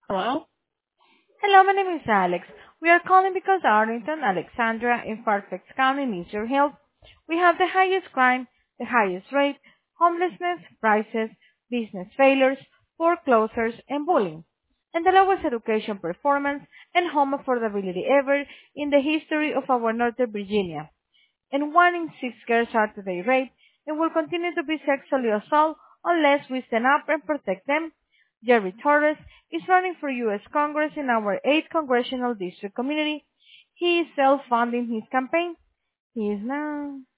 Hello? Hello, my name is Alex. We are calling because Arlington, Alexandria, and Fairfax County needs your help. We have the highest crime, the highest rate, homelessness, prices, business failures, foreclosures, and bullying, and the lowest education performance and home affordability ever in the history of our Northern Virginia. And 1 in 6 girls are today raped and will continue to be sexually assaulted unless we stand up and protect them. Jerry Torres is running for U.S. Congress in our 8th Congressional District community. He is self-funding his campaign. He is now.